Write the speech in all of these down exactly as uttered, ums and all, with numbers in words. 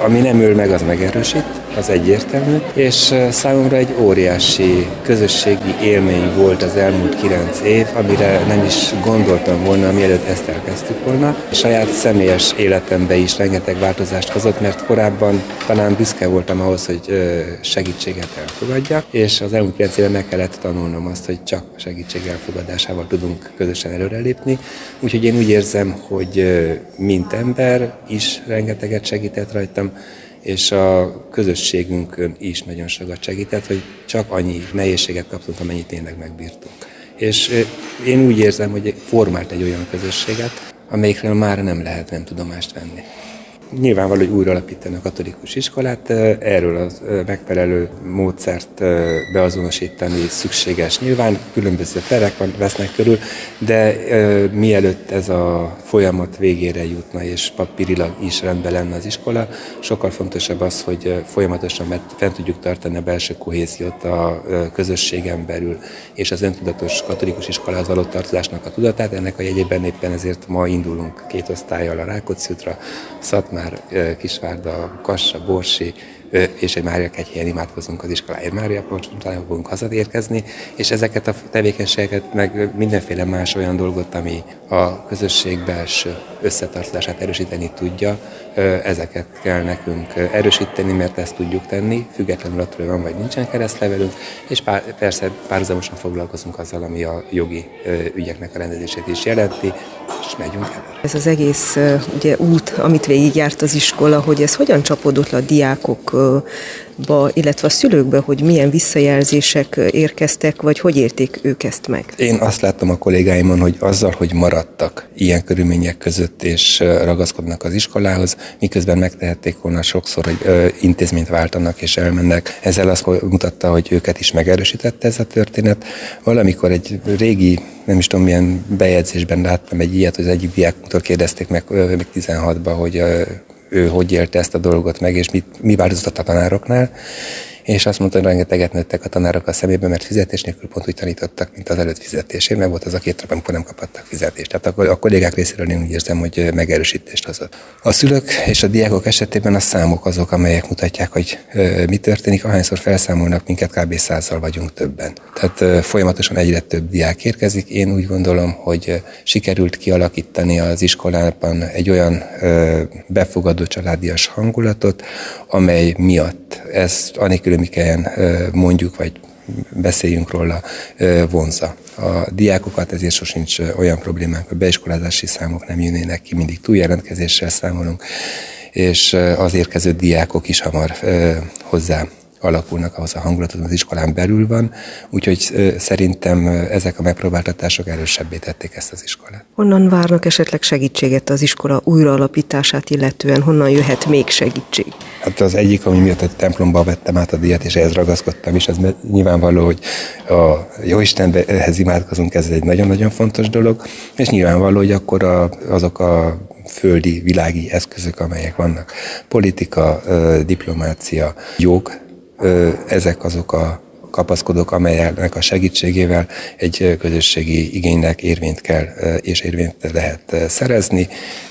ami nem öl meg, az megerősít, az egyértelmű, és számomra egy óriási közösségi élmény volt az elmúlt kilenc év, amire nem is gondoltam volna, mielőtt ezt elkezdtük volna. A saját személyes életemben is rengeteg változást hozott, mert korábban talán büszke voltam ahhoz, hogy segítséget elfogadjak, és az elmúlt kilenc évben meg kellett tanulnom azt, hogy csak segítség elfogadásával tudunk közösen előrelépni. Úgyhogy én úgy érzem, hogy mint ember is rengeteget segített rajtam, és a közösségünkön is nagyon sokat segített, hogy csak annyi nehézséget kaptunk, amennyit tényleg megbírtunk. És én úgy érzem, hogy formált egy olyan közösséget, amelyikről már nem lehet nem tudomást venni. Nyilvánvaló, hogy újra alapítani a katolikus iskolát, erről a megfelelő módszert beazonosítani szükséges. Nyilván különböző terek van, vesznek körül, de mielőtt ez a folyamat végére jutna, és papírilag is rendben lenne az iskola, sokkal fontosabb az, hogy folyamatosan fent tudjuk tartani a belső kohéziót a közösségen belül, és az öntudatos katolikus iskolához való tartozásnak a tudatát. Ennek a jegyében éppen ezért ma indulunk két osztállyal a Rákóczi útra, Szatmár, Kisvárda, Kassa, Borsi, és egy Mária Kegyhelyen imádkozunk az iskoláért. Mária Poncsontára fogunk hazatérkezni, és ezeket a tevékenységeket, meg mindenféle más olyan dolgot, ami a közösség belső összetartozását erősíteni tudja, ezeket kell nekünk erősíteni, mert ezt tudjuk tenni, függetlenül attól, hogy van vagy nincsen keresztlevelünk, és pár, persze párhuzamosan foglalkozunk azzal, ami a jogi ügyeknek a rendezését is jelenti, és megyünk előre. Ez az egész ugye, út, amit végigjárt az iskola, hogy ez hogyan csapódott le a diákokba, illetve a szülőkbe, hogy milyen visszajelzések érkeztek, vagy hogy érték ők ezt meg? Én azt láttam a kollégáimon, hogy azzal, hogy maradtak ilyen körülmények között, és ragaszkodnak az iskolához, miközben megtehették volna sokszor, hogy intézményt váltanak és elmennek. Ezzel azt mutatta, hogy őket is megerősítette ez a történet. Valamikor egy régi, nem is tudom milyen bejegyzésben láttam egy ilyet, hogy az egyik diákunktól kérdezték meg még tizenhatban, hogy ő hogy élte ezt a dolgot meg, és mit, mi változott a tanároknál. És azt mondta, hogy rengeteget nőttek a tanárok a szemébe, mert fizetés nélkül pont úgy tanítottak, mint az előtt fizetésén, meg volt az a két nap, amikor nem kaphattak fizetést. Tehát a kollégák részéről én úgy érzem, hogy megerősítést hozott. A szülők és a diákok esetében a számok azok, amelyek mutatják, hogy mi történik. Ahányszor felszámolnak minket, kb. Százzal vagyunk többen. Tehát folyamatosan egyre több diák érkezik. Én úgy gondolom, hogy sikerült kialakítani az iskolában egy olyan befogadó családias hangulatot, amely miatt ezt anélkül mikelyen mondjuk, vagy beszéljünk róla, vonza a diákokat, ezért sosincs olyan problémánk, hogy beiskolázási számok nem jönnének ki, mindig túljelentkezéssel számolunk, és az érkező diákok is hamar hozzá alakulnak ahhoz a hangulatot, az iskolán belül van, úgyhogy szerintem ezek a megpróbáltatások erősebbé tették ezt az iskolát. Honnan várnak esetleg segítséget az iskola újraalapítását illetően? Honnan jöhet még segítség? Hát az egyik, ami miatt a templomba vettem át a díjat, és ehhez ragaszkodtam is, az nyilvánvaló, hogy a Jóistenhez imádkozunk, ez egy nagyon-nagyon fontos dolog, és nyilvánvaló, hogy akkor a, azok a földi, világi eszközök, amelyek vannak, politika, diplomácia, jog, ezek azok a kapaszkodók, amelyeknek a segítségével egy közösségi igénynek érvényt kell és érvényt lehet szerezni.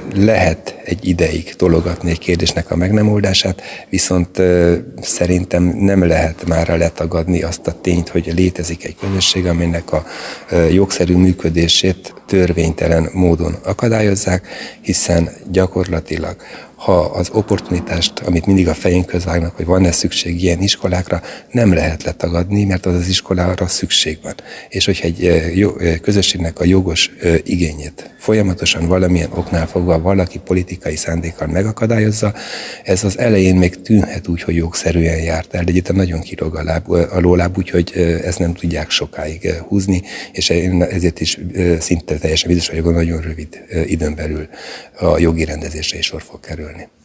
Lehet egy ideig tologatni egy kérdésnek a meg nem oldását, viszont szerintem nem lehet mára letagadni azt a tényt, hogy létezik egy közösség, aminek a jogszerű működését törvénytelen módon akadályozzák, hiszen gyakorlatilag ha az opportunitást, amit mindig a fejünkhöz vágnak, hogy van-e szükség ilyen iskolákra, nem lehet letagadni, mert az az iskolára szükség van. És hogyha egy közösségnek a jogos igényét folyamatosan valamilyen oknál fogva valaki politikai szándékkal megakadályozza, ez az elején még tűnhet úgy, hogy jogszerűen járt el, de itt nagyon kilóg a, láb, a lóláb, úgyhogy ezt nem tudják sokáig húzni, és ezért is szinte teljesen biztos vagyok, hogy nagyon rövid időn belül a jogi rendezésre is sor fog kerülni.